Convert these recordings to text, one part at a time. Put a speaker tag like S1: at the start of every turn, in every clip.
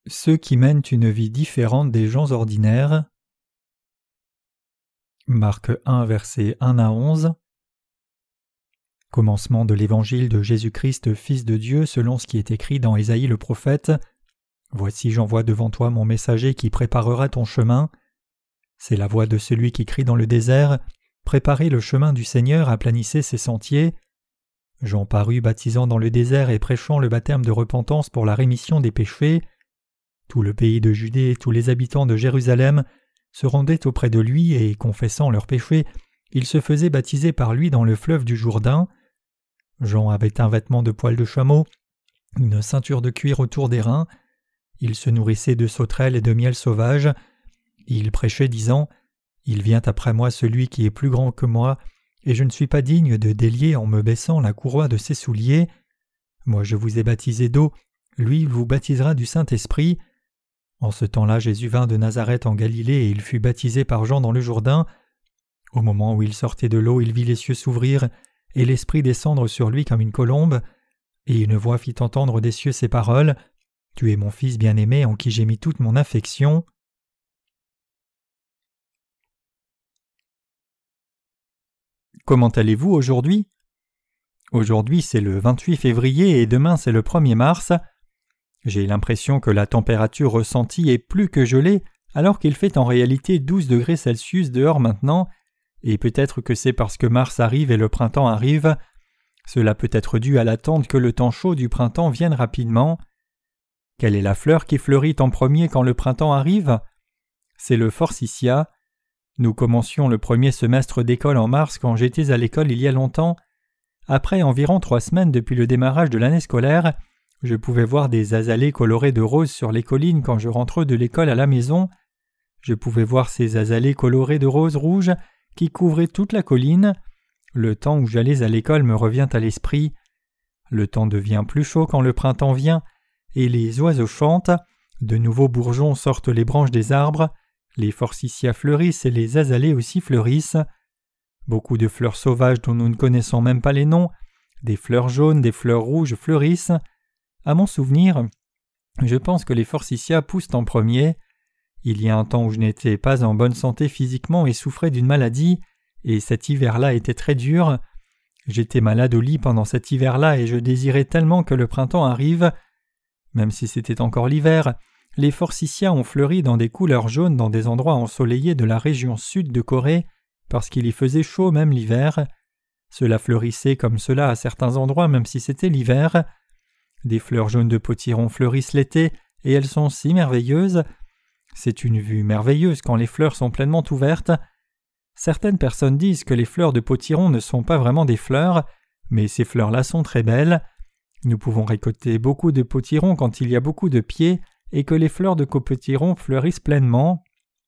S1: Ceux qui mènent une vie différente des gens ordinaires. Marc 1, versets 1 à 11. Commencement de l'évangile de Jésus-Christ, Fils de Dieu, selon ce qui est écrit dans Ésaïe le prophète. Voici, j'envoie devant toi mon messager qui préparera ton chemin. C'est la voix de celui qui crie dans le désert. Préparez le chemin du Seigneur, aplanissez ses sentiers. Jean parut baptisant dans le désert et prêchant le baptême de repentance pour la rémission des péchés. Tout le pays de Judée et tous les habitants de Jérusalem se rendaient auprès de lui et, confessant leurs péchés, ils se faisaient baptiser par lui dans le fleuve du Jourdain. Jean avait un vêtement de poil de chameau, une ceinture de cuir autour des reins. Il se nourrissait de sauterelles et de miel sauvage. Il prêchait disant « Il vient après moi celui qui est plus grand que moi, et je ne suis pas digne de délier en me baissant la courroie de ses souliers. Moi je vous ai baptisé d'eau, lui il vous baptisera du Saint-Esprit. » En ce temps-là, Jésus vint de Nazareth en Galilée et il fut baptisé par Jean dans le Jourdain. Au moment où il sortait de l'eau, il vit les cieux s'ouvrir et l'Esprit descendre sur lui comme une colombe. Et une voix fit entendre des cieux ces paroles « Tu es mon Fils bien-aimé en qui j'ai mis toute mon affection. » Comment allez-vous aujourd'hui? Aujourd'hui c'est le 28 février et demain c'est le 1er mars. J'ai l'impression que la température ressentie est plus que gelée alors qu'il fait en réalité 12 degrés Celsius dehors maintenant, et peut-être que c'est parce que mars arrive et le printemps arrive. Cela peut être dû à l'attente que le temps chaud du printemps vienne rapidement. Quelle est la fleur qui fleurit en premier quand le printemps arrive? C'est le forsythia. Nous commencions le premier semestre d'école en mars quand j'étais à l'école il y a longtemps. Après environ 3 semaines depuis le démarrage de l'année scolaire, je pouvais voir des azalées colorées de rose sur les collines quand je rentre de l'école à la maison. Je pouvais voir ces azalées colorées de rose rouge qui couvraient toute la colline. Le temps où j'allais à l'école me revient à l'esprit. Le temps devient plus chaud quand le printemps vient, et les oiseaux chantent, de nouveaux bourgeons sortent les branches des arbres, les forsythias fleurissent et les azalées aussi fleurissent. Beaucoup de fleurs sauvages dont nous ne connaissons même pas les noms, des fleurs jaunes, des fleurs rouges fleurissent. À mon souvenir, je pense que les forsythias poussent en premier. Il y a un temps où je n'étais pas en bonne santé physiquement et souffrais d'une maladie, et cet hiver-là était très dur. J'étais malade au lit pendant cet hiver-là et je désirais tellement que le printemps arrive. Même si c'était encore l'hiver, les forsythias ont fleuri dans des couleurs jaunes dans des endroits ensoleillés de la région sud de Corée, parce qu'il y faisait chaud même l'hiver. Cela fleurissait comme cela à certains endroits même si c'était l'hiver. Des fleurs jaunes de potiron fleurissent l'été et elles sont si merveilleuses. C'est une vue merveilleuse quand les fleurs sont pleinement ouvertes. Certaines personnes disent que les fleurs de potiron ne sont pas vraiment des fleurs, mais ces fleurs-là sont très belles. Nous pouvons récolter beaucoup de potirons quand il y a beaucoup de pieds et que les fleurs de potiron fleurissent pleinement.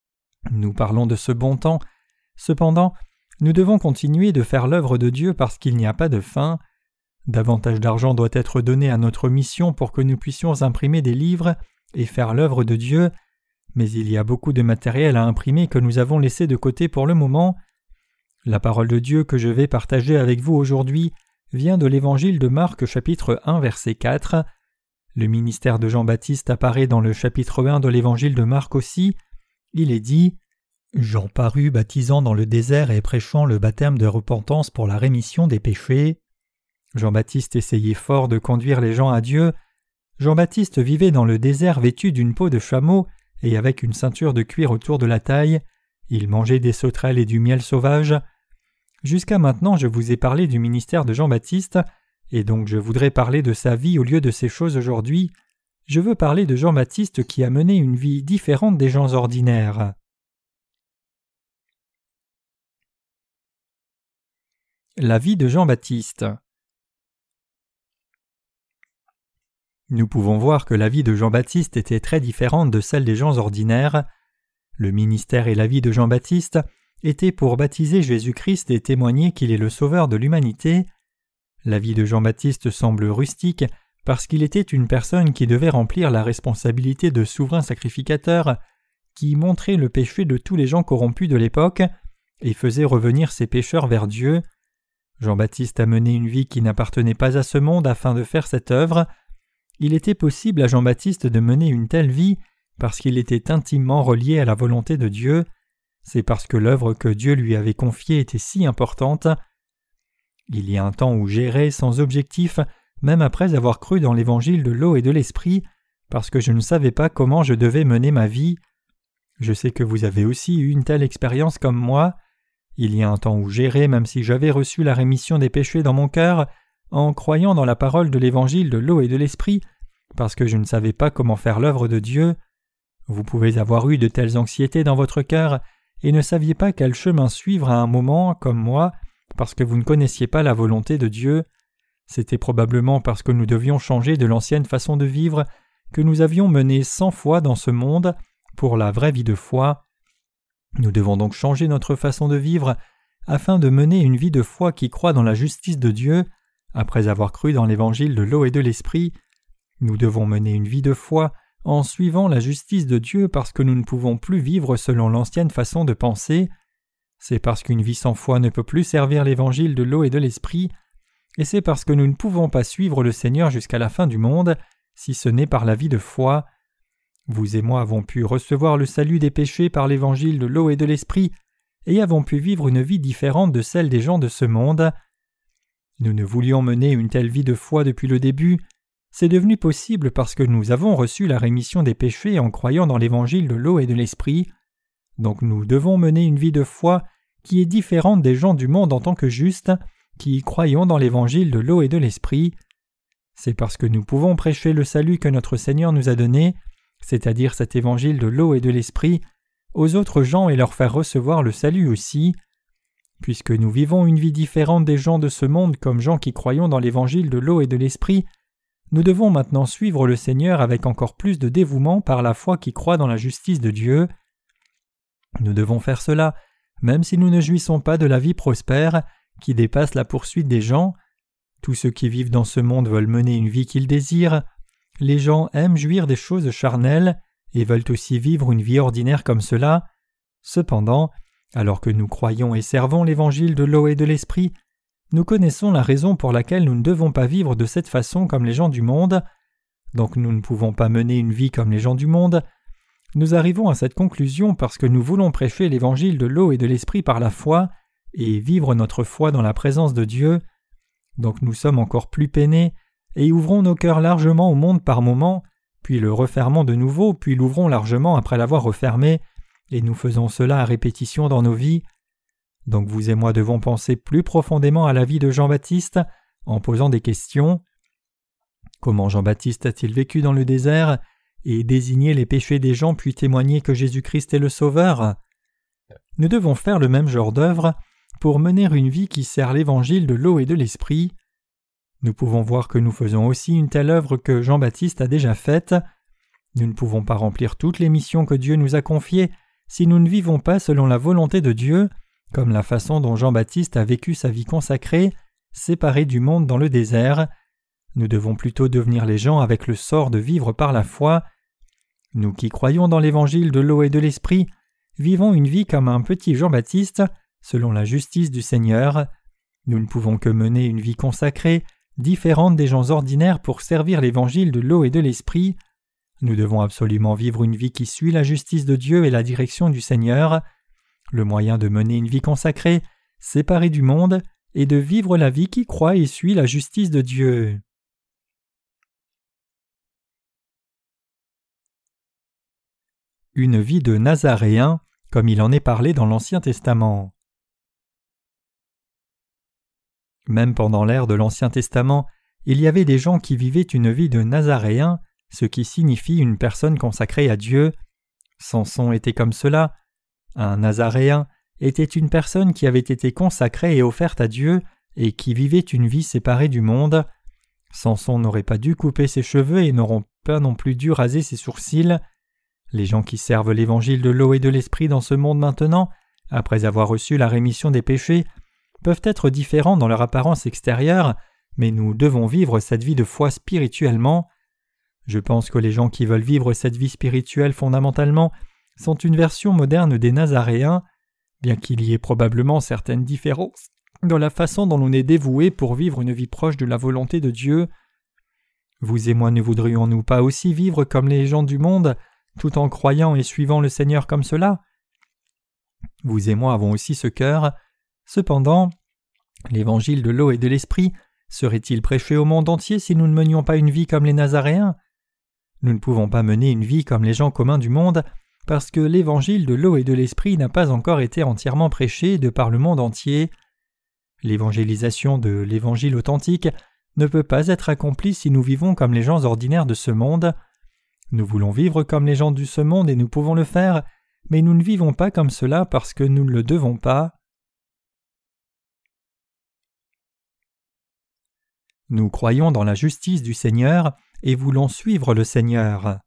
S1: Nous parlons de ce bon temps. Cependant, nous devons continuer de faire l'œuvre de Dieu parce qu'il n'y a pas de fin. Davantage d'argent doit être donné à notre mission pour que nous puissions imprimer des livres et faire l'œuvre de Dieu, mais il y a beaucoup de matériel à imprimer que nous avons laissé de côté pour le moment. La parole de Dieu que je vais partager avec vous aujourd'hui vient de l'évangile de Marc chapitre 1 verset 4. Le ministère de Jean-Baptiste apparaît dans le chapitre 1 de l'évangile de Marc aussi. Il est dit « Jean parut baptisant dans le désert et prêchant le baptême de repentance pour la rémission des péchés. » Jean-Baptiste essayait fort de conduire les gens à Dieu. Jean-Baptiste vivait dans le désert vêtu d'une peau de chameau et avec une ceinture de cuir autour de la taille. Il mangeait des sauterelles et du miel sauvage. Jusqu'à maintenant, je vous ai parlé du ministère de Jean-Baptiste, et donc je voudrais parler de sa vie au lieu de ces choses aujourd'hui. Je veux parler de Jean-Baptiste qui a mené une vie différente des gens ordinaires. La vie de Jean-Baptiste. Nous pouvons voir que la vie de Jean-Baptiste était très différente de celle des gens ordinaires. Le ministère et la vie de Jean-Baptiste étaient pour baptiser Jésus-Christ et témoigner qu'il est le sauveur de l'humanité. La vie de Jean-Baptiste semble rustique parce qu'il était une personne qui devait remplir la responsabilité de souverain sacrificateur, qui montrait le péché de tous les gens corrompus de l'époque et faisait revenir ces pécheurs vers Dieu. Jean-Baptiste a mené une vie qui n'appartenait pas à ce monde afin de faire cette œuvre. il était possible à Jean-Baptiste de mener une telle vie parce qu'il était intimement relié à la volonté de Dieu. C'est parce que l'œuvre que Dieu lui avait confiée était si importante. Il y a un temps où j'errais sans objectif, même après avoir cru dans l'évangile de l'eau et de l'esprit, parce que je ne savais pas comment je devais mener ma vie. Je sais que vous avez aussi eu une telle expérience comme moi. Il y a un temps où j'errais même si j'avais reçu la rémission des péchés dans mon cœur, en croyant dans la parole de l'évangile de l'eau et de l'esprit, parce que je ne savais pas comment faire l'œuvre de Dieu. Vous pouvez avoir eu de telles anxiétés dans votre cœur et ne saviez pas quel chemin suivre à un moment, comme moi, parce que vous ne connaissiez pas la volonté de Dieu. C'était probablement parce que nous devions changer de l'ancienne façon de vivre que nous avions mené 100 fois dans ce monde pour la vraie vie de foi. Nous devons donc changer notre façon de vivre afin de mener une vie de foi qui croit dans la justice de Dieu. Après avoir cru dans l'évangile de l'eau et de l'esprit, nous devons mener une vie de foi en suivant la justice de Dieu parce que nous ne pouvons plus vivre selon l'ancienne façon de penser. C'est parce qu'une vie sans foi ne peut plus servir l'évangile de l'eau et de l'esprit, et c'est parce que nous ne pouvons pas suivre le Seigneur jusqu'à la fin du monde, si ce n'est par la vie de foi. Vous et moi avons pu recevoir le salut des péchés par l'évangile de l'eau et de l'esprit, et avons pu vivre une vie différente de celle des gens de ce monde. Nous ne voulions mener une telle vie de foi depuis le début. C'est devenu possible parce que nous avons reçu la rémission des péchés en croyant dans l'évangile de l'eau et de l'esprit. Donc nous devons mener une vie de foi qui est différente des gens du monde en tant que justes, qui croyons dans l'évangile de l'eau et de l'esprit. C'est parce que nous pouvons prêcher le salut que notre Seigneur nous a donné, c'est-à-dire cet évangile de l'eau et de l'esprit, aux autres gens et leur faire recevoir le salut aussi. Puisque nous vivons une vie différente des gens de ce monde comme gens qui croyons dans l'évangile de l'eau et de l'esprit, nous devons maintenant suivre le Seigneur avec encore plus de dévouement par la foi qui croit dans la justice de Dieu. Nous devons faire cela, même si nous ne jouissons pas de la vie prospère, qui dépasse la poursuite des gens. Tous ceux qui vivent dans ce monde veulent mener une vie qu'ils désirent. Les gens aiment jouir des choses charnelles et veulent aussi vivre une vie ordinaire comme cela. Cependant, alors que nous croyons et servons l'évangile de l'eau et de l'esprit, nous connaissons la raison pour laquelle nous ne devons pas vivre de cette façon comme les gens du monde. Donc nous ne pouvons pas mener une vie comme les gens du monde. Nous arrivons à cette conclusion parce que nous voulons prêcher l'évangile de l'eau et de l'esprit par la foi et vivre notre foi dans la présence de Dieu. Donc nous sommes encore plus peinés et ouvrons nos cœurs largement au monde par moments, puis le refermons de nouveau, puis l'ouvrons largement après l'avoir refermé, et nous faisons cela à répétition dans nos vies. Donc vous et moi devons penser plus profondément à la vie de Jean-Baptiste en posant des questions. Comment Jean-Baptiste a-t-il vécu dans le désert et désigné les péchés des gens puis témoigné que Jésus-Christ est le Sauveur? Nous devons faire le même genre d'œuvre pour mener une vie qui sert l'évangile de l'eau et de l'esprit. Nous pouvons voir que nous faisons aussi une telle œuvre que Jean-Baptiste a déjà faite. Nous ne pouvons pas remplir toutes les missions que Dieu nous a confiées si nous ne vivons pas selon la volonté de Dieu, comme la façon dont Jean-Baptiste a vécu sa vie consacrée, séparé du monde dans le désert. Nous devons plutôt devenir les gens avec le sort de vivre par la foi. Nous qui croyons dans l'évangile de l'eau et de l'esprit, vivons une vie comme un petit Jean-Baptiste, selon la justice du Seigneur. Nous ne pouvons que mener une vie consacrée, différente des gens ordinaires pour servir l'évangile de l'eau et de l'esprit. Nous devons absolument vivre une vie qui suit la justice de Dieu et la direction du Seigneur. Le moyen de mener une vie consacrée, séparée du monde, est de vivre la vie qui croit et suit la justice de Dieu. Une vie de Nazaréen, comme il en est parlé dans l'Ancien Testament. Même pendant l'ère de l'Ancien Testament, il y avait des gens qui vivaient une vie de Nazaréen, ce qui signifie une personne consacrée à Dieu. Samson était comme cela. Un Nazaréen était une personne qui avait été consacrée et offerte à Dieu et qui vivait une vie séparée du monde. Samson n'aurait pas dû couper ses cheveux et n'auront pas non plus dû raser ses sourcils. Les gens qui servent l'évangile de l'eau et de l'esprit dans ce monde maintenant, après avoir reçu la rémission des péchés, peuvent être différents dans leur apparence extérieure, mais nous devons vivre cette vie de foi spirituellement. Je pense que les gens qui veulent vivre cette vie spirituelle fondamentalement sont une version moderne des Nazaréens, bien qu'il y ait probablement certaines différences dans la façon dont l'on est dévoué pour vivre une vie proche de la volonté de Dieu. Vous et moi ne voudrions-nous pas aussi vivre comme les gens du monde, tout en croyant et suivant le Seigneur comme cela? Vous et moi avons aussi ce cœur. Cependant, l'évangile de l'eau et de l'esprit serait-il prêché au monde entier si nous ne menions pas une vie comme les Nazaréens? Nous ne pouvons pas mener une vie comme les gens communs du monde parce que l'évangile de l'eau et de l'esprit n'a pas encore été entièrement prêché de par le monde entier. L'évangélisation de l'évangile authentique ne peut pas être accomplie si nous vivons comme les gens ordinaires de ce monde. Nous voulons vivre comme les gens de ce monde et nous pouvons le faire, mais nous ne vivons pas comme cela parce que nous ne le devons pas. Nous croyons dans la justice du Seigneur et voulons suivre le Seigneur.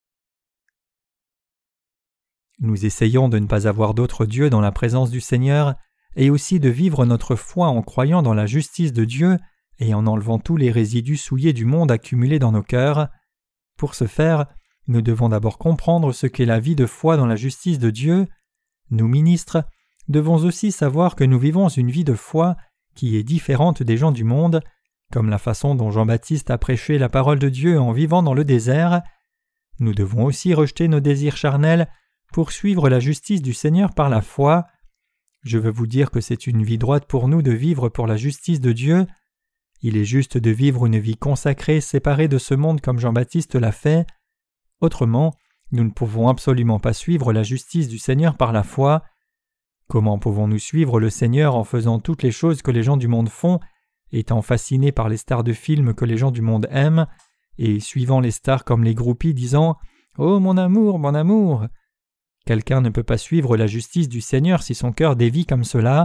S1: Nous essayons de ne pas avoir d'autre Dieu dans la présence du Seigneur et aussi de vivre notre foi en croyant dans la justice de Dieu et en enlevant tous les résidus souillés du monde accumulés dans nos cœurs. Pour ce faire, nous devons d'abord comprendre ce qu'est la vie de foi dans la justice de Dieu. Nous, ministres, devons aussi savoir que nous vivons une vie de foi qui est différente des gens du monde, comme la façon dont Jean-Baptiste a prêché la parole de Dieu en vivant dans le désert. Nous devons aussi rejeter nos désirs charnels pour suivre la justice du Seigneur par la foi. Je veux vous dire que c'est une vie droite pour nous de vivre pour la justice de Dieu. Il est juste de vivre une vie consacrée, séparée de ce monde comme Jean-Baptiste l'a fait. Autrement, nous ne pouvons absolument pas suivre la justice du Seigneur par la foi. Comment pouvons-nous suivre le Seigneur en faisant toutes les choses que les gens du monde font, étant fascinés par les stars de films que les gens du monde aiment, et suivant les stars comme les groupies disant « Oh mon amour, mon amour !» Quelqu'un ne peut pas suivre la justice du Seigneur si son cœur dévie comme cela.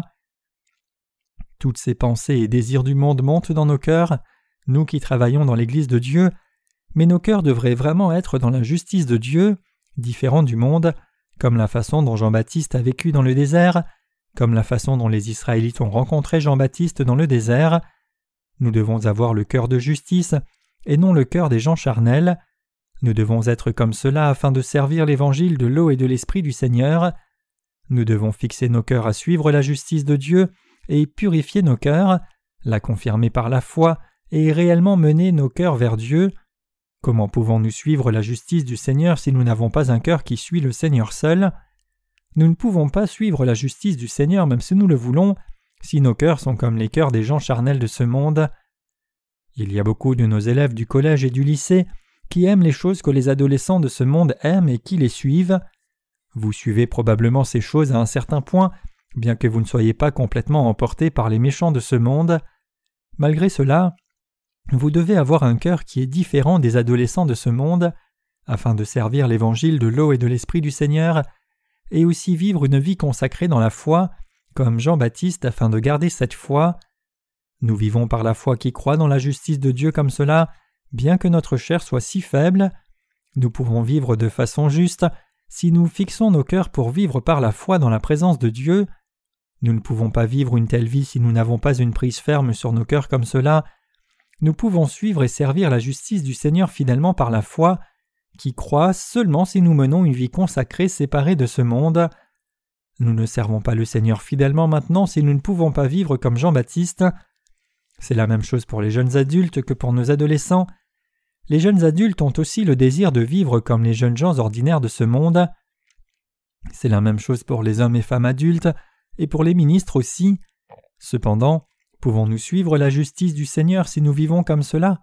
S1: Toutes ces pensées et désirs du monde montent dans nos cœurs, nous qui travaillons dans l'Église de Dieu, mais nos cœurs devraient vraiment être dans la justice de Dieu, différents du monde, comme la façon dont Jean-Baptiste a vécu dans le désert, comme la façon dont les Israélites ont rencontré Jean-Baptiste dans le désert. Nous devons avoir le cœur de justice et non le cœur des gens charnels. Nous devons être comme cela afin de servir l'évangile de l'eau et de l'esprit du Seigneur. Nous devons fixer nos cœurs à suivre la justice de Dieu et purifier nos cœurs, la confirmer par la foi et réellement mener nos cœurs vers Dieu. Comment pouvons-nous suivre la justice du Seigneur si nous n'avons pas un cœur qui suit le Seigneur seul? Nous ne pouvons pas suivre la justice du Seigneur même si nous le voulons, si nos cœurs sont comme les cœurs des gens charnels de ce monde. Il y a beaucoup de nos élèves du collège et du lycée qui aiment les choses que les adolescents de ce monde aiment et qui les suivent. Vous suivez probablement ces choses à un certain point, bien que vous ne soyez pas complètement emportés par les méchants de ce monde. Malgré cela, vous devez avoir un cœur qui est différent des adolescents de ce monde, afin de servir l'évangile de l'eau et de l'esprit du Seigneur, et aussi vivre une vie consacrée dans la foi, comme Jean-Baptiste afin de garder cette foi. Nous vivons par la foi qui croit dans la justice de Dieu comme cela, bien que notre chair soit si faible. Nous pouvons vivre de façon juste si nous fixons nos cœurs pour vivre par la foi dans la présence de Dieu. Nous ne pouvons pas vivre une telle vie si nous n'avons pas une prise ferme sur nos cœurs comme cela. Nous pouvons suivre et servir la justice du Seigneur fidèlement par la foi, qui croit seulement si nous menons une vie consacrée séparée de ce monde. Nous ne servons pas le Seigneur fidèlement maintenant si nous ne pouvons pas vivre comme Jean-Baptiste. C'est la même chose pour les jeunes adultes que pour nos adolescents. Les jeunes adultes ont aussi le désir de vivre comme les jeunes gens ordinaires de ce monde. C'est la même chose pour les hommes et femmes adultes, et pour les ministres aussi. Cependant, pouvons-nous suivre la justice du Seigneur si nous vivons comme cela?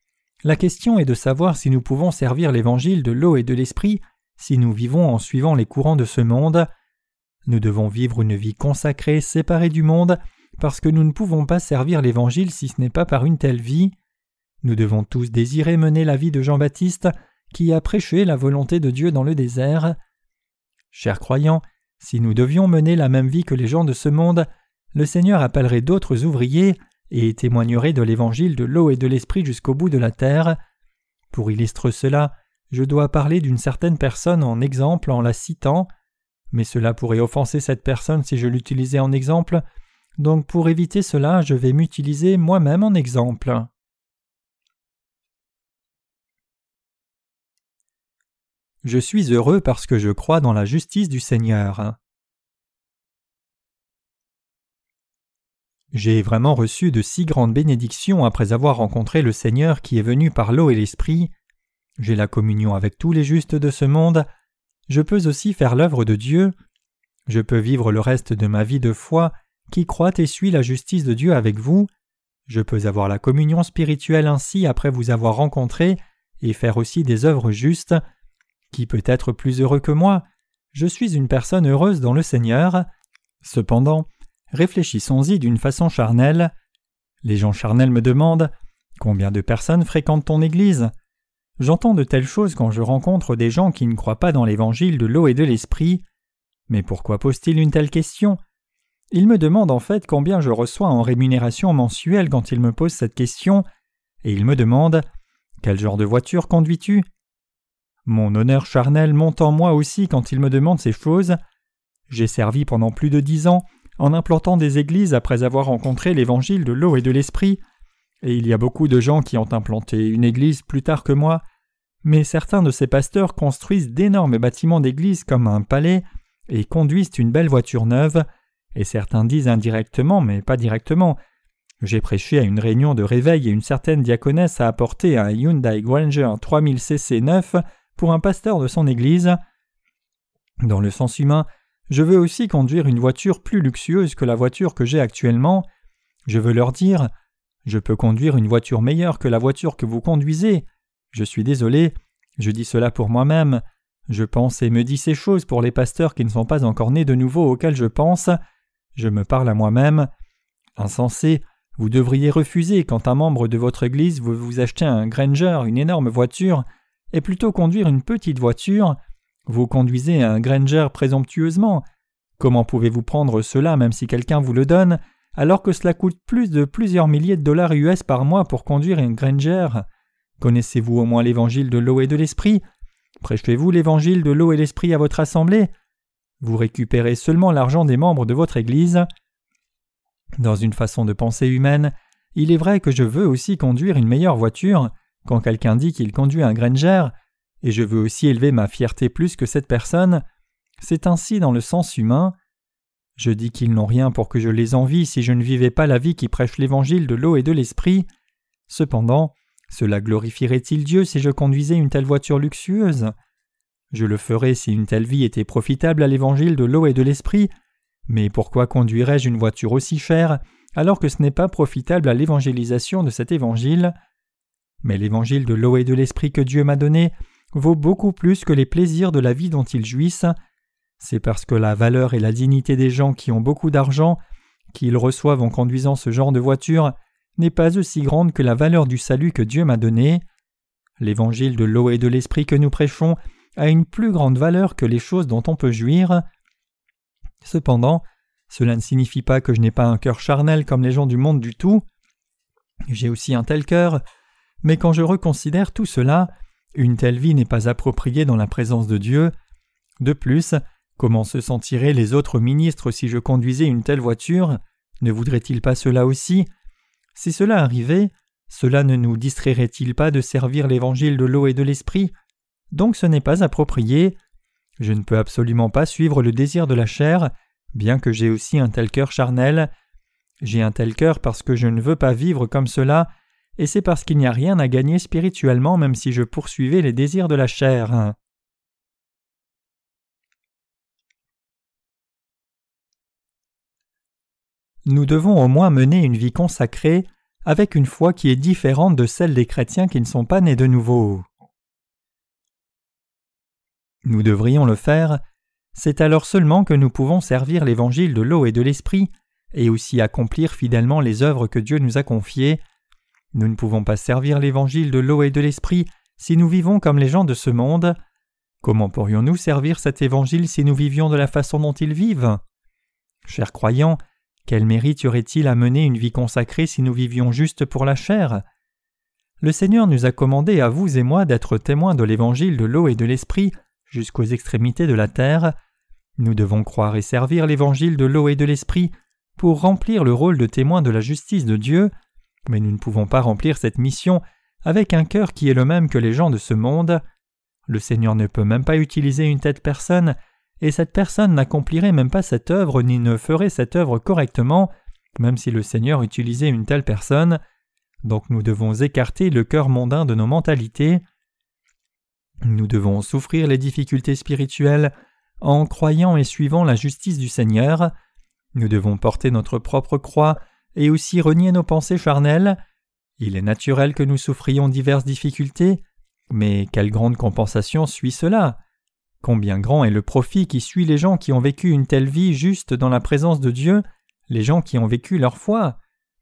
S1: La question est de savoir si nous pouvons servir l'évangile de l'eau et de l'esprit si nous vivons en suivant les courants de ce monde. Nous devons vivre une vie consacrée, séparée du monde, parce que nous ne pouvons pas servir l'Évangile si ce n'est pas par une telle vie. Nous devons tous désirer mener la vie de Jean-Baptiste, qui a prêché la volonté de Dieu dans le désert. Chers croyants, si nous devions mener la même vie que les gens de ce monde, le Seigneur appellerait d'autres ouvriers et témoignerait de l'Évangile de l'eau et de l'Esprit jusqu'au bout de la terre. Pour illustrer cela, je dois parler d'une certaine personne en exemple en la citant, mais cela pourrait offenser cette personne si je l'utilisais en exemple. Donc pour éviter cela, je vais m'utiliser moi-même en exemple. Je suis heureux parce que je crois dans la justice du Seigneur. J'ai vraiment reçu de si grandes bénédictions après avoir rencontré le Seigneur qui est venu par l'eau et l'Esprit. J'ai la communion avec tous les justes de ce monde. Je peux aussi faire l'œuvre de Dieu. Je peux vivre le reste de ma vie de foi qui croit et suit la justice de Dieu avec vous. Je peux avoir la communion spirituelle ainsi après vous avoir rencontré et faire aussi des œuvres justes. Qui peut être plus heureux que moi? Je suis une personne heureuse dans le Seigneur. Cependant, réfléchissons-y d'une façon charnelle. Les gens charnels me demandent « Combien de personnes fréquentent ton Église ?» J'entends de telles choses quand je rencontre des gens qui ne croient pas dans l'évangile de l'eau et de l'esprit. Mais pourquoi pose-t-il une telle question? Il me demande en fait combien je reçois en rémunération mensuelle quand il me pose cette question, et il me demande « Quel genre de voiture conduis-tu » Mon honneur charnel monte en moi aussi quand il me demande ces choses. J'ai servi pendant plus de 10 ans en implantant des églises après avoir rencontré l'évangile de l'eau et de l'esprit, et il y a beaucoup de gens qui ont implanté une église plus tard que moi, mais certains de ces pasteurs construisent d'énormes bâtiments d'église comme un palais et conduisent une belle voiture neuve, et certains disent indirectement mais pas directement. J'ai prêché à une réunion de réveil et une certaine diaconesse a apporté un Hyundai Granger 3000 cc neuf pour un pasteur de son église. Dans le sens humain, je veux aussi conduire une voiture plus luxueuse que la voiture que j'ai actuellement. Je veux leur dire « Je peux conduire une voiture meilleure que la voiture que vous conduisez. Je suis désolé, je dis cela pour moi-même. Je pense et me dis ces choses pour les pasteurs qui ne sont pas encore nés de nouveau auxquels je pense. Je me parle à moi-même. Insensé, vous devriez refuser quand un membre de votre église veut vous acheter un Granger, une énorme voiture, et plutôt conduire une petite voiture. Vous conduisez un Granger présomptueusement. Comment pouvez-vous prendre cela même si quelqu'un vous le donne, alors que cela coûte plus de plusieurs milliers de dollars US par mois pour conduire un Granger? Connaissez-vous au moins l'évangile de l'eau et de l'esprit? Prêchez-vous l'évangile de l'eau et l'esprit à votre assemblée? Vous récupérez seulement l'argent des membres de votre église. Dans une façon de penser humaine, il est vrai que je veux aussi conduire une meilleure voiture quand quelqu'un dit qu'il conduit un Granger, et je veux aussi élever ma fierté plus que cette personne. C'est ainsi dans le sens humain. Je dis qu'ils n'ont rien pour que je les envie si je ne vivais pas la vie qui prêche l'évangile de l'eau et de l'esprit. Cependant, cela glorifierait-il Dieu si je conduisais une telle voiture luxueuse? Je le ferais si une telle vie était profitable à l'évangile de l'eau et de l'esprit, mais pourquoi conduirais-je une voiture aussi chère alors que ce n'est pas profitable à l'évangélisation de cet évangile? Mais l'évangile de l'eau et de l'esprit que Dieu m'a donné vaut beaucoup plus que les plaisirs de la vie dont ils jouissent. C'est parce que la valeur et la dignité des gens qui ont beaucoup d'argent, qu'ils reçoivent en conduisant ce genre de voiture, n'est pas aussi grande que la valeur du salut que Dieu m'a donné. L'évangile de l'eau et de l'esprit que nous prêchons a une plus grande valeur que les choses dont on peut jouir. Cependant, cela ne signifie pas que je n'ai pas un cœur charnel comme les gens du monde du tout. J'ai aussi un tel cœur, mais quand je reconsidère tout cela, une telle vie n'est pas appropriée dans la présence de Dieu. De plus, comment se sentiraient les autres ministres si je conduisais une telle voiture? Ne voudraient-ils pas cela aussi? Si cela arrivait, cela ne nous distrairait-il pas de servir l'évangile de l'eau et de l'esprit? Donc ce n'est pas approprié. Je ne peux absolument pas suivre le désir de la chair, bien que j'ai aussi un tel cœur charnel. J'ai un tel cœur parce que je ne veux pas vivre comme cela, et c'est parce qu'il n'y a rien à gagner spirituellement même si je poursuivais les désirs de la chair. Nous devons au moins mener une vie consacrée avec une foi qui est différente de celle des chrétiens qui ne sont pas nés de nouveau. Nous devrions le faire, c'est alors seulement que nous pouvons servir l'évangile de l'eau et de l'esprit et aussi accomplir fidèlement les œuvres que Dieu nous a confiées. Nous ne pouvons pas servir l'évangile de l'eau et de l'esprit si nous vivons comme les gens de ce monde. Comment pourrions-nous servir cet évangile si nous vivions de la façon dont ils vivent? Chers croyants, quel mérite y aurait-il à mener une vie consacrée si nous vivions juste pour la chair? Le Seigneur nous a commandé à vous et moi d'être témoins de l'évangile de l'eau et de l'esprit jusqu'aux extrémités de la terre. Nous devons croire et servir l'évangile de l'eau et de l'esprit pour remplir le rôle de témoin de la justice de Dieu, mais nous ne pouvons pas remplir cette mission avec un cœur qui est le même que les gens de ce monde. Le Seigneur ne peut même pas utiliser une telle personne, et cette personne n'accomplirait même pas cette œuvre ni ne ferait cette œuvre correctement même si le Seigneur utilisait une telle personne. Donc nous devons écarter le cœur mondain de nos mentalités. Nous devons souffrir les difficultés spirituelles en croyant et suivant la justice du Seigneur. Nous devons porter notre propre croix et aussi renier nos pensées charnelles. Il est naturel que nous souffrions diverses difficultés, mais quelle grande compensation suit cela? Combien grand est le profit qui suit les gens qui ont vécu une telle vie juste dans la présence de Dieu, les gens qui ont vécu leur foi?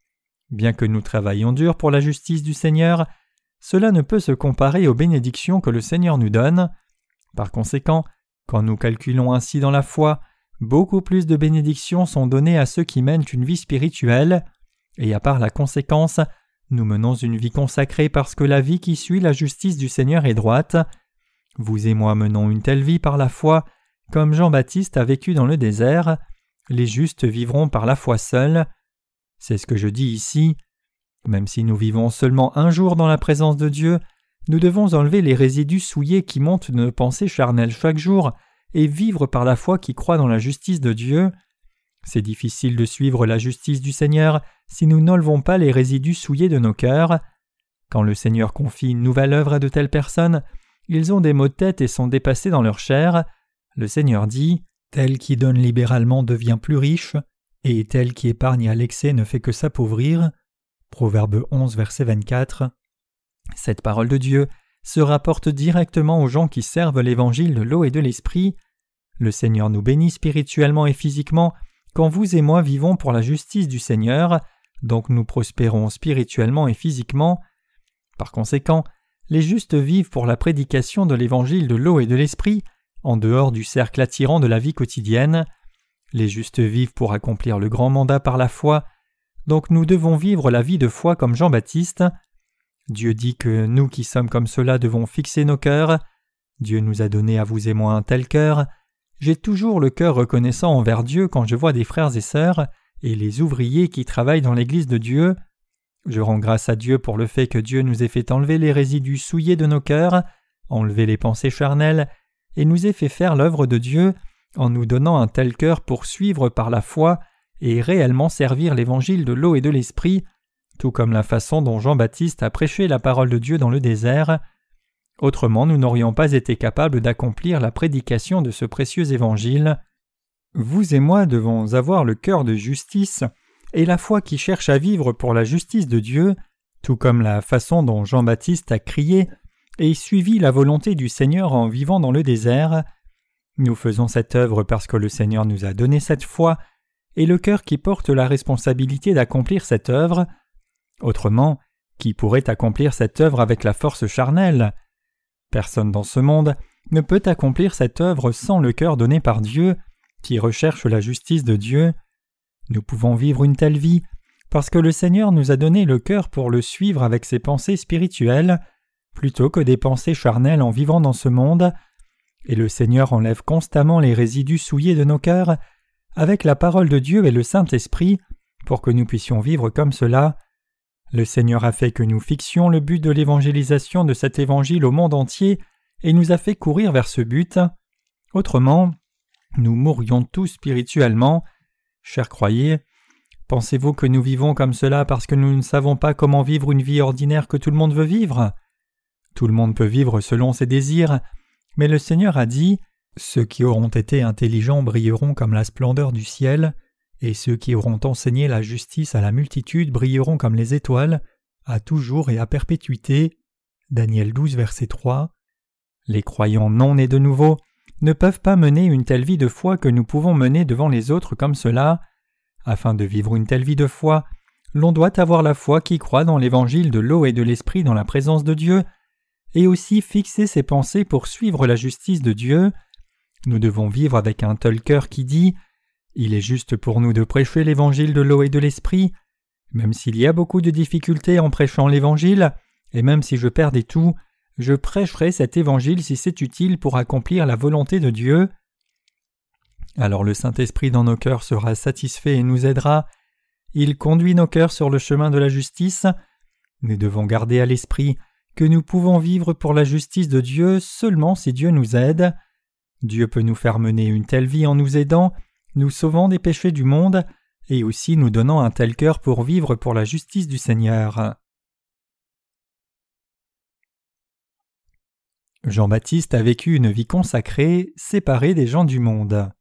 S1: Bien que nous travaillions dur pour la justice du Seigneur, cela ne peut se comparer aux bénédictions que le Seigneur nous donne. Par conséquent, quand nous calculons ainsi dans la foi, beaucoup plus de bénédictions sont données à ceux qui mènent une vie spirituelle, et à part la conséquence, nous menons une vie consacrée parce que la vie qui suit la justice du Seigneur est droite. Vous et moi menons une telle vie par la foi, comme Jean-Baptiste a vécu dans le désert. Les justes vivront par la foi seuls. C'est ce que je dis ici. Même si nous vivons seulement un jour dans la présence de Dieu, nous devons enlever les résidus souillés qui montent de nos pensées charnelles chaque jour et vivre par la foi qui croit dans la justice de Dieu. C'est difficile de suivre la justice du Seigneur si nous n'enlevons pas les résidus souillés de nos cœurs. Quand le Seigneur confie une nouvelle œuvre à de telles personnes, ils ont des maux de tête et sont dépassés dans leur chair. Le Seigneur dit « Tel qui donne libéralement devient plus riche, et tel qui épargne à l'excès ne fait que s'appauvrir. » Proverbe 11, verset 24. Cette parole de Dieu se rapporte directement aux gens qui servent l'évangile de l'eau et de l'esprit. Le Seigneur nous bénit spirituellement et physiquement quand vous et moi vivons pour la justice du Seigneur, donc nous prospérons spirituellement et physiquement. Par conséquent, les justes vivent pour la prédication de l'évangile de l'eau et de l'esprit, en dehors du cercle attirant de la vie quotidienne. Les justes vivent pour accomplir le grand mandat par la foi, donc nous devons vivre la vie de foi comme Jean-Baptiste. Dieu dit que nous qui sommes comme cela devons fixer nos cœurs. Dieu nous a donné à vous et moi un tel cœur. J'ai toujours le cœur reconnaissant envers Dieu quand je vois des frères et sœurs et les ouvriers qui travaillent dans l'Église de Dieu. Je rends grâce à Dieu pour le fait que Dieu nous ait fait enlever les résidus souillés de nos cœurs, enlever les pensées charnelles, et nous ait fait faire l'œuvre de Dieu en nous donnant un tel cœur pour suivre par la foi et réellement servir l'évangile de l'eau et de l'esprit, tout comme la façon dont Jean-Baptiste a prêché la parole de Dieu dans le désert. Autrement, nous n'aurions pas été capables d'accomplir la prédication de ce précieux évangile. Vous et moi devons avoir le cœur de justice et la foi qui cherche à vivre pour la justice de Dieu, tout comme la façon dont Jean-Baptiste a crié et suivi la volonté du Seigneur en vivant dans le désert. Nous faisons cette œuvre parce que le Seigneur nous a donné cette foi et le cœur qui porte la responsabilité d'accomplir cette œuvre. Autrement, qui pourrait accomplir cette œuvre avec la force charnelle? Personne dans ce monde ne peut accomplir cette œuvre sans le cœur donné par Dieu, qui recherche la justice de Dieu. Nous pouvons vivre une telle vie parce que le Seigneur nous a donné le cœur pour le suivre avec ses pensées spirituelles, plutôt que des pensées charnelles en vivant dans ce monde, et le Seigneur enlève constamment les résidus souillés de nos cœurs avec la parole de Dieu et le Saint-Esprit pour que nous puissions vivre comme cela. Le Seigneur a fait que nous fixions le but de l'évangélisation de cet évangile au monde entier et nous a fait courir vers ce but. Autrement, nous mourrions tous spirituellement. Chers croyés, pensez-vous que nous vivons comme cela parce que nous ne savons pas comment vivre une vie ordinaire que tout le monde veut vivre? Tout le monde peut vivre selon ses désirs, mais le Seigneur a dit « Ceux qui auront été intelligents brilleront comme la splendeur du ciel, et ceux qui auront enseigné la justice à la multitude brilleront comme les étoiles, à toujours et à perpétuité. » Daniel 12, verset 3. Les croyants non nés de nouveau ne peuvent pas mener une telle vie de foi que nous pouvons mener devant les autres comme cela. Afin de vivre une telle vie de foi, l'on doit avoir la foi qui croit dans l'évangile de l'eau et de l'esprit dans la présence de Dieu, et aussi fixer ses pensées pour suivre la justice de Dieu. Nous devons vivre avec un tel cœur qui dit « Il est juste pour nous de prêcher l'évangile de l'eau et de l'esprit, même s'il y a beaucoup de difficultés en prêchant l'évangile, et même si je perdais tout, je prêcherai cet évangile si c'est utile pour accomplir la volonté de Dieu. » Alors le Saint-Esprit dans nos cœurs sera satisfait et nous aidera. Il conduit nos cœurs sur le chemin de la justice. Nous devons garder à l'esprit que nous pouvons vivre pour la justice de Dieu seulement si Dieu nous aide. Dieu peut nous faire mener une telle vie en nous aidant, nous sauvant des péchés du monde, et aussi nous donnant un tel cœur pour vivre pour la justice du Seigneur. Jean-Baptiste a vécu une vie consacrée, séparée des gens du monde.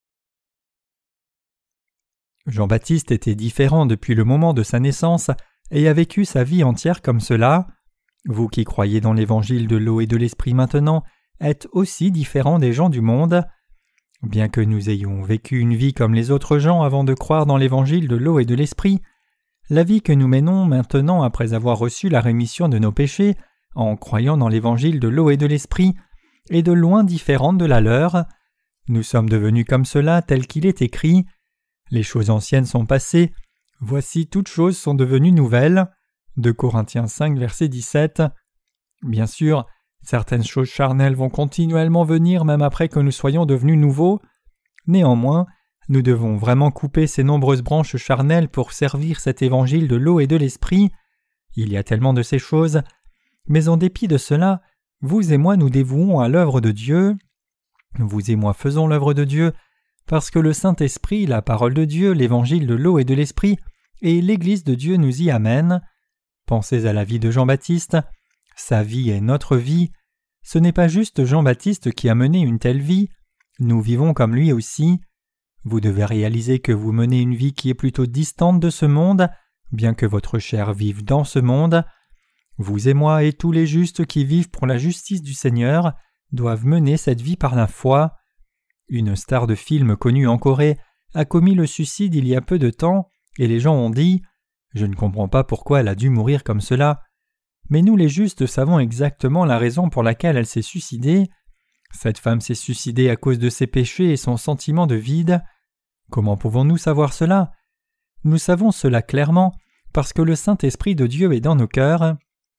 S1: Jean-Baptiste était différent depuis le moment de sa naissance et a vécu sa vie entière comme cela. Vous qui croyez dans l'évangile de l'eau et de l'esprit maintenant êtes aussi différents des gens du monde. Bien que nous ayons vécu une vie comme les autres gens avant de croire dans l'évangile de l'eau et de l'esprit, la vie que nous menons maintenant après avoir reçu la rémission de nos péchés en croyant dans l'évangile de l'eau et de l'esprit est de loin différente de la leur. Nous sommes devenus comme cela tel qu'il est écrit. Les choses anciennes sont passées, voici toutes choses sont devenues nouvelles. 2 Corinthiens 5, verset 17. Bien sûr, certaines choses charnelles vont continuellement venir même après que nous soyons devenus nouveaux. Néanmoins, nous devons vraiment couper ces nombreuses branches charnelles pour servir cet évangile de l'eau et de l'esprit. Il y a tellement de ces choses, mais en dépit de cela, vous et moi nous dévouons à l'œuvre de Dieu. Vous et moi faisons l'œuvre de Dieu parce que le Saint-Esprit, la parole de Dieu, l'évangile de l'eau et de l'esprit et l'Église de Dieu nous y amènent. Pensez à la vie de Jean-Baptiste. Sa vie est notre vie. Ce n'est pas juste Jean-Baptiste qui a mené une telle vie. Nous vivons comme lui aussi. Vous devez réaliser que vous menez une vie qui est plutôt distante de ce monde, bien que votre chair vive dans ce monde. Vous et moi et tous les justes qui vivent pour la justice du Seigneur doivent mener cette vie par la foi. Une star de film connue en Corée a commis le suicide il y a peu de temps et les gens ont dit « Je ne comprends pas pourquoi elle a dû mourir comme cela ». Mais nous les justes savons exactement la raison pour laquelle elle s'est suicidée. Cette femme s'est suicidée à cause de ses péchés et son sentiment de vide. Comment pouvons-nous savoir cela? Nous savons cela clairement parce que le Saint-Esprit de Dieu est dans nos cœurs.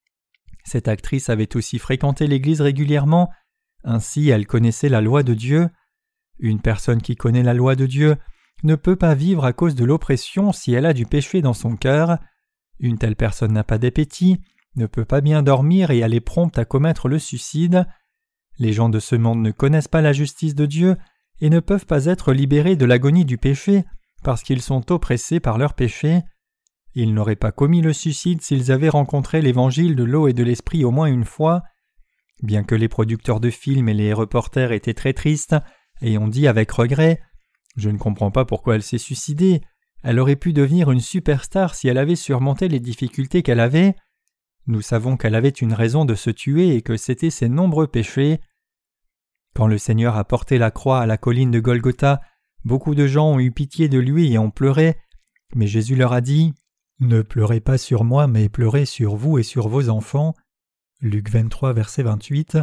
S1: Cette actrice avait aussi fréquenté l'Église régulièrement, ainsi elle connaissait la loi de Dieu. Une personne qui connaît la loi de Dieu ne peut pas vivre à cause de l'oppression si elle a du péché dans son cœur. Une telle personne n'a pas d'appétit, ne peut pas bien dormir et elle est prompte à commettre le suicide. Les gens de ce monde ne connaissent pas la justice de Dieu et ne peuvent pas être libérés de l'agonie du péché parce qu'ils sont oppressés par leur péché. Ils n'auraient pas commis le suicide s'ils avaient rencontré l'évangile de l'eau et de l'esprit au moins une fois. Bien que les producteurs de films et les reporters étaient très tristes et ont dit avec regret « Je ne comprends pas pourquoi elle s'est suicidée, elle aurait pu devenir une superstar si elle avait surmonté les difficultés qu'elle avait. » Nous savons qu'elle avait une raison de se tuer et que c'était ses nombreux péchés. Quand le Seigneur a porté la croix à la colline de Golgotha, beaucoup de gens ont eu pitié de lui et ont pleuré, mais Jésus leur a dit « Ne pleurez pas sur moi, mais pleurez sur vous et sur vos enfants. » Luc 23, verset 28.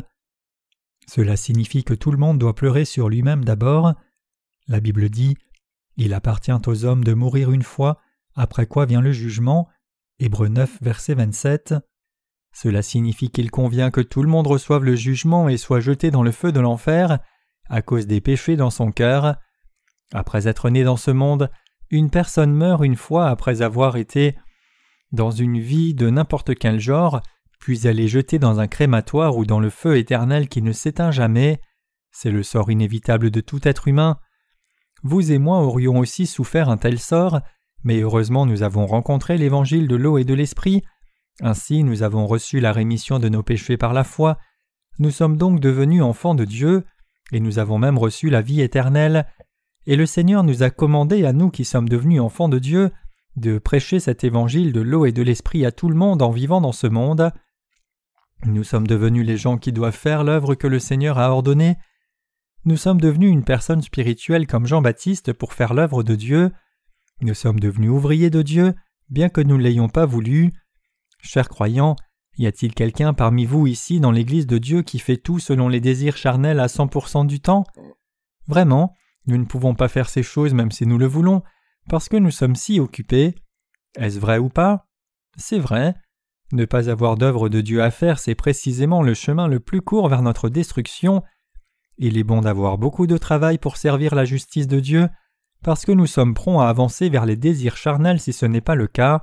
S1: Cela signifie que tout le monde doit pleurer sur lui-même d'abord. La Bible dit « Il appartient aux hommes de mourir une fois, après quoi vient le jugement. » Hébreux 9, verset 27. Cela signifie qu'il convient que tout le monde reçoive le jugement et soit jeté dans le feu de l'enfer à cause des péchés dans son cœur. Après être né dans ce monde, une personne meurt une fois après avoir été dans une vie de n'importe quel genre, puis elle est jetée dans un crématoire ou dans le feu éternel qui ne s'éteint jamais. C'est le sort inévitable de tout être humain. Vous et moi aurions aussi souffert un tel sort, mais heureusement nous avons rencontré l'évangile de l'eau et de l'esprit. Ainsi nous avons reçu la rémission de nos péchés par la foi. Nous sommes donc devenus enfants de Dieu, et nous avons même reçu la vie éternelle. Et le Seigneur nous a commandé à nous qui sommes devenus enfants de Dieu de prêcher cet évangile de l'eau et de l'esprit à tout le monde en vivant dans ce monde. Nous sommes devenus les gens qui doivent faire l'œuvre que le Seigneur a ordonnée. Nous sommes devenus une personne spirituelle comme Jean-Baptiste pour faire l'œuvre de Dieu. Nous sommes devenus ouvriers de Dieu, bien que nous ne l'ayons pas voulu. Chers croyants, y a-t-il quelqu'un parmi vous ici dans l'Église de Dieu qui fait tout selon les désirs charnels à 100% du temps? Vraiment, nous ne pouvons pas faire ces choses même si nous le voulons, parce que nous sommes si occupés. Est-ce vrai ou pas? C'est vrai. Ne pas avoir d'œuvre de Dieu à faire, c'est précisément le chemin le plus court vers notre destruction. Il est bon d'avoir beaucoup de travail pour servir la justice de Dieu, parce que nous sommes prompts à avancer vers les désirs charnels si ce n'est pas le cas.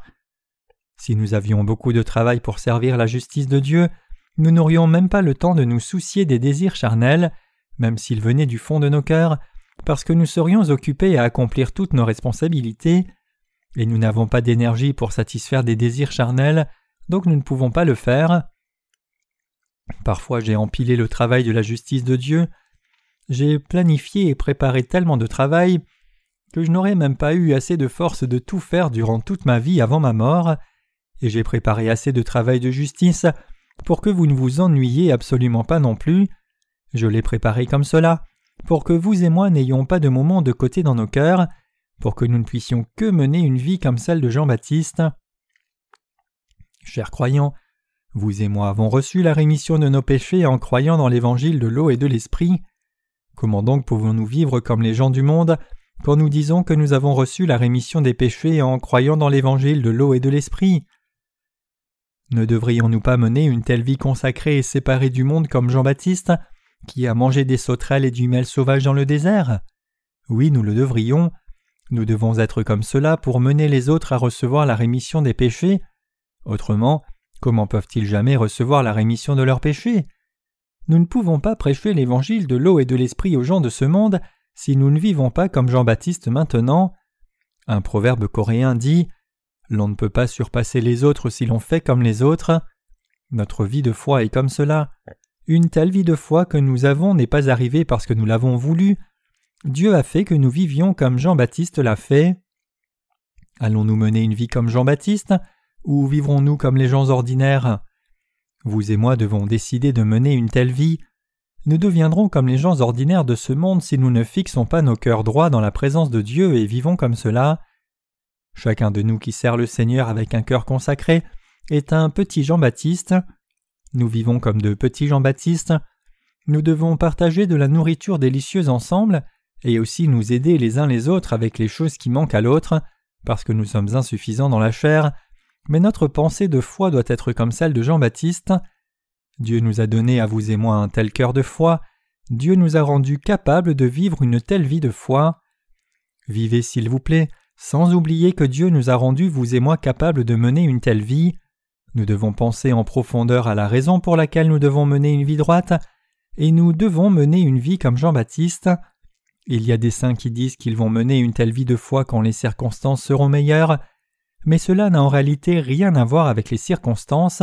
S1: Si nous avions beaucoup de travail pour servir la justice de Dieu, nous n'aurions même pas le temps de nous soucier des désirs charnels, même s'ils venaient du fond de nos cœurs, parce que nous serions occupés à accomplir toutes nos responsabilités, et nous n'avons pas d'énergie pour satisfaire des désirs charnels, donc nous ne pouvons pas le faire. Parfois j'ai empilé le travail de la justice de Dieu, j'ai planifié et préparé tellement de travail que je n'aurais même pas eu assez de force de tout faire durant toute ma vie avant ma mort, et j'ai préparé assez de travail de justice pour que vous ne vous ennuyiez absolument pas non plus. Je l'ai préparé comme cela, pour que vous et moi n'ayons pas de moments de côté dans nos cœurs, pour que nous ne puissions que mener une vie comme celle de Jean-Baptiste. Chers croyants, vous et moi avons reçu la rémission de nos péchés en croyant dans l'évangile de l'eau et de l'esprit. Comment donc pouvons-nous vivre comme les gens du monde quand nous disons que nous avons reçu la rémission des péchés en croyant dans l'évangile de l'eau et de l'esprit? Ne devrions-nous pas mener une telle vie consacrée et séparée du monde comme Jean-Baptiste, qui a mangé des sauterelles et du miel sauvage dans le désert? Oui, nous le devrions. Nous devons être comme cela pour mener les autres à recevoir la rémission des péchés. Autrement, comment peuvent-ils jamais recevoir la rémission de leurs péchés? Nous ne pouvons pas prêcher l'évangile de l'eau et de l'esprit aux gens de ce monde si nous ne vivons pas comme Jean-Baptiste maintenant. Un proverbe coréen dit « L'on ne peut pas surpasser les autres si l'on fait comme les autres ». Notre vie de foi est comme cela. Une telle vie de foi que nous avons n'est pas arrivée parce que nous l'avons voulu. Dieu a fait que nous vivions comme Jean-Baptiste l'a fait. Allons-nous mener une vie comme Jean-Baptiste ou vivrons-nous comme les gens ordinaires? Vous et moi devons décider de mener une telle vie. Nous deviendrons comme les gens ordinaires de ce monde si nous ne fixons pas nos cœurs droits dans la présence de Dieu et vivons comme cela. Chacun de nous qui sert le Seigneur avec un cœur consacré est un petit Jean-Baptiste. Nous vivons comme de petits Jean-Baptiste. Nous devons partager de la nourriture délicieuse ensemble et aussi nous aider les uns les autres avec les choses qui manquent à l'autre, parce que nous sommes insuffisants dans la chair, mais notre pensée de foi doit être comme celle de Jean-Baptiste. Dieu nous a donné à vous et moi un tel cœur de foi, Dieu nous a rendus capables de vivre une telle vie de foi. Vivez s'il vous plaît, sans oublier que Dieu nous a rendus vous et moi capables de mener une telle vie. Nous devons penser en profondeur à la raison pour laquelle nous devons mener une vie droite, et nous devons mener une vie comme Jean-Baptiste. Il y a des saints qui disent qu'ils vont mener une telle vie de foi quand les circonstances seront meilleures, mais cela n'a en réalité rien à voir avec les circonstances.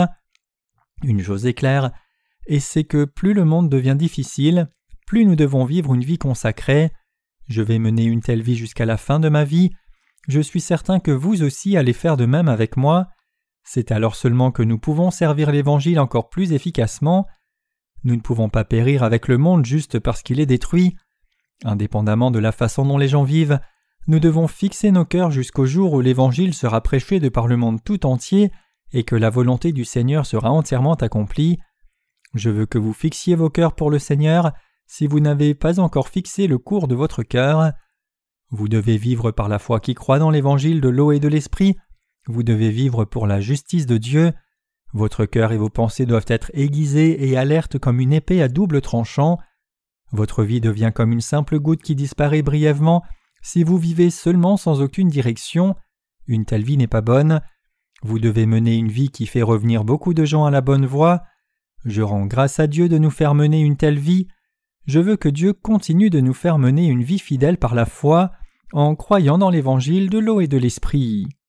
S1: Une chose est claire, et c'est que plus le monde devient difficile, plus nous devons vivre une vie consacrée. Je vais mener une telle vie jusqu'à la fin de ma vie. Je suis certain que vous aussi allez faire de même avec moi. C'est alors seulement que nous pouvons servir l'Évangile encore plus efficacement. Nous ne pouvons pas périr avec le monde juste parce qu'il est détruit. Indépendamment de la façon dont les gens vivent, nous devons fixer nos cœurs jusqu'au jour où l'Évangile sera prêché de par le monde tout entier et que la volonté du Seigneur sera entièrement accomplie. Je veux que vous fixiez vos cœurs pour le Seigneur si vous n'avez pas encore fixé le cours de votre cœur. Vous devez vivre par la foi qui croit dans l'Évangile de l'eau et de l'Esprit. Vous devez vivre pour la justice de Dieu. Votre cœur et vos pensées doivent être aiguisés et alertes comme une épée à double tranchant. Votre vie devient comme une simple goutte qui disparaît brièvement si vous vivez seulement sans aucune direction. Une telle vie n'est pas bonne. Vous devez mener une vie qui fait revenir beaucoup de gens à la bonne voie. Je rends grâce à Dieu de nous faire mener une telle vie. Je veux que Dieu continue de nous faire mener une vie fidèle par la foi, en croyant dans l'Évangile de l'eau et de l'Esprit.